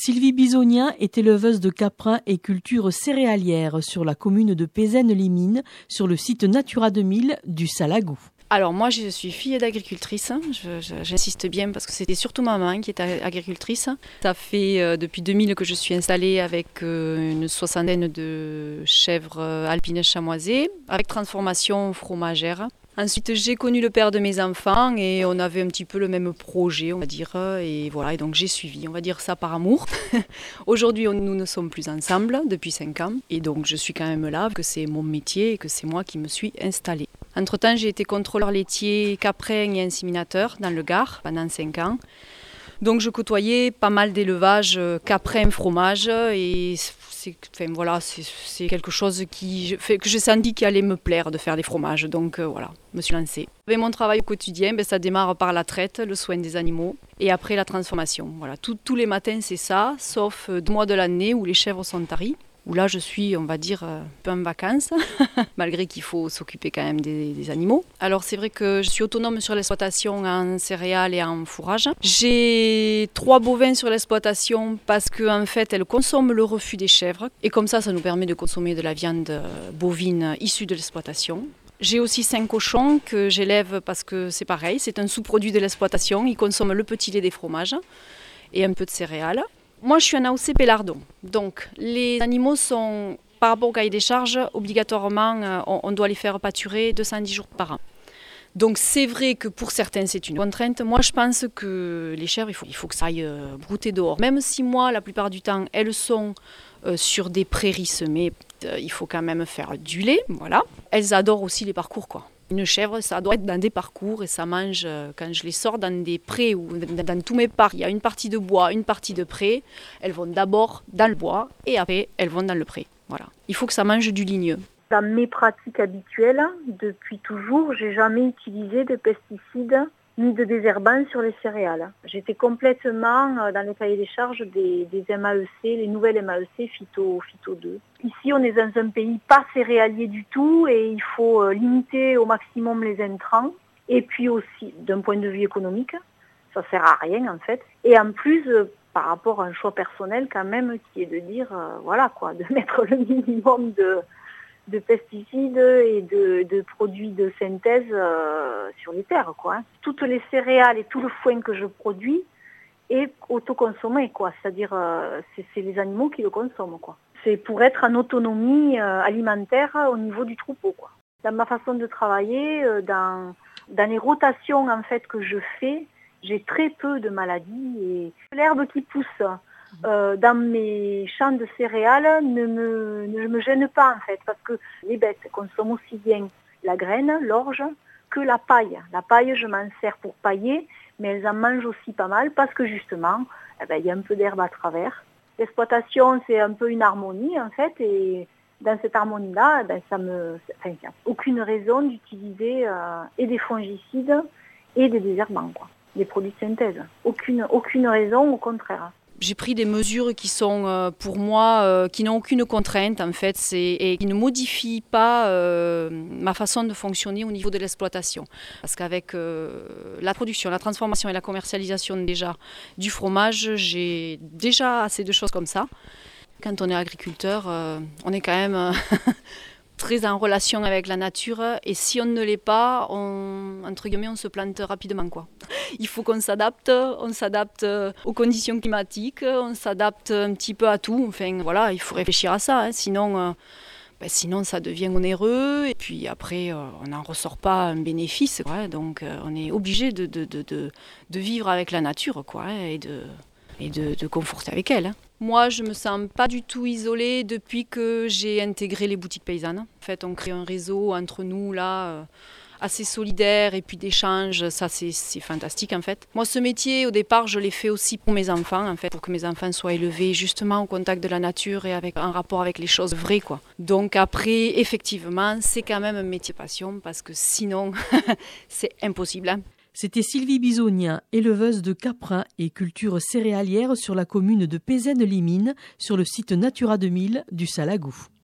Sylvie Bisognin est éleveuse de caprins et cultures céréalières sur la commune de Pézènes-les-Mines, sur le site Natura 2000 du Salagou. Alors moi je suis fille d'agricultrice, j'insiste bien parce que c'était surtout ma maman qui était agricultrice. Ça fait depuis 2000 que je suis installée avec une soixantaine de chèvres alpines chamoisées avec transformation fromagère. Ensuite, j'ai connu le père de mes enfants et on avait un petit peu le même projet, on va dire. Et voilà, et donc j'ai suivi, on va dire ça par amour. Aujourd'hui, nous ne sommes plus ensemble depuis 5 ans. Et donc, je suis quand même là, que c'est mon métier et que c'est moi qui me suis installée. Entre-temps, j'ai été contrôleur laitier, caprin et inséminateur dans le Gard pendant 5 ans. Donc, je côtoyais pas mal d'élevages caprin, fromage et c'est quelque chose que j'ai senti qui allait me plaire de faire des fromages. Donc voilà, je me suis lancée. Et mon travail au quotidien, ça démarre par la traite, le soin des animaux et après la transformation. Voilà, tous les matins c'est ça, sauf 2 mois de l'année où les chèvres sont taries. Où là je suis, on va dire, un peu en vacances, malgré qu'il faut s'occuper quand même des animaux. Alors c'est vrai que je suis autonome sur l'exploitation en céréales et en fourrage. J'ai 3 bovins sur l'exploitation parce qu'en fait elles consomment le refus des chèvres. Et comme ça nous permet de consommer de la viande bovine issue de l'exploitation. J'ai aussi 5 cochons que j'élève parce que c'est pareil, c'est un sous-produit de l'exploitation. Ils consomment le petit lait des fromages et un peu de céréales. Moi, je suis un AOC Pélardon. Donc, les animaux sont, par rapport au cahier des charges, obligatoirement, on doit les faire pâturer 210 jours par an. Donc, c'est vrai que pour certains, c'est une contrainte. Moi, je pense que les chèvres, il faut que ça aille brouter dehors. Même si moi, la plupart du temps, elles sont sur des prairies semées, il faut quand même faire du lait. Voilà. Elles adorent aussi les parcours, quoi. Une chèvre, ça doit être dans des parcours et ça mange, quand je les sors dans des prés ou dans tous mes parcs, il y a une partie de bois, une partie de pré, elles vont d'abord dans le bois et après elles vont dans le pré. Voilà. Il faut que ça mange du ligneux. Dans mes pratiques habituelles, depuis toujours, j'ai jamais utilisé de pesticides ni de désherbants sur les céréales. J'étais complètement dans le cahier des charges des MAEC, les nouvelles MAEC Phyto 2. Ici, on est dans un pays pas céréalier du tout et il faut limiter au maximum les intrants. Et puis aussi, d'un point de vue économique, ça sert à rien en fait. Et en plus, par rapport à un choix personnel quand même, qui est de dire, de mettre le minimum de pesticides et de produits de synthèse sur les terres, quoi. Toutes les céréales et tout le foin que je produis est autoconsommé, quoi. C'est-à-dire, c'est les animaux qui le consomment, quoi. C'est pour être en autonomie alimentaire au niveau du troupeau, quoi. Dans ma façon de travailler, dans les rotations en fait que je fais, j'ai très peu de maladies et l'herbe qui pousse dans mes champs de céréales ne me gêne pas en fait, parce que les bêtes consomment aussi bien la graine, l'orge, que la paille. La paille, je m'en sers pour pailler, mais elles en mangent aussi pas mal parce que justement, il y a un peu d'herbe à travers. L'exploitation, c'est un peu une harmonie en fait, et dans cette harmonie-là, il n'y a aucune raison d'utiliser et des fongicides et des désherbants, quoi, des produits de synthèse. Aucune raison, au contraire. J'ai pris des mesures qui sont pour moi, qui n'ont aucune contrainte en fait, et qui ne modifient pas ma façon de fonctionner au niveau de l'exploitation. Parce qu'avec la production, la transformation et la commercialisation déjà du fromage, j'ai déjà assez de choses comme ça. Quand on est agriculteur, on est quand même très en relation avec la nature et si on ne l'est pas, on se plante rapidement, quoi. Il faut qu'on s'adapte, aux conditions climatiques, on s'adapte un petit peu à tout. Enfin voilà, il faut réfléchir à ça, hein. Sinon ça devient onéreux et puis après on n'en ressort pas un bénéfice, quoi. Donc on est obligé de vivre avec la nature, quoi, et de conforter avec elle, hein. Moi, je ne me sens pas du tout isolée depuis que j'ai intégré les boutiques paysannes. En fait, on crée un réseau entre nous, là, assez solidaire et puis d'échanges. Ça, c'est fantastique, en fait. Moi, ce métier, au départ, je l'ai fait aussi pour mes enfants, en fait, pour que mes enfants soient élevés justement au contact de la nature et en rapport avec les choses vraies, quoi. Donc après, effectivement, c'est quand même un métier passion parce que sinon, c'est impossible, hein. C'était Sylvie Bisognin, éleveuse de caprins et cultures céréalières sur la commune de Pézènes-les-Mines, sur le site Natura 2000 du Salagou.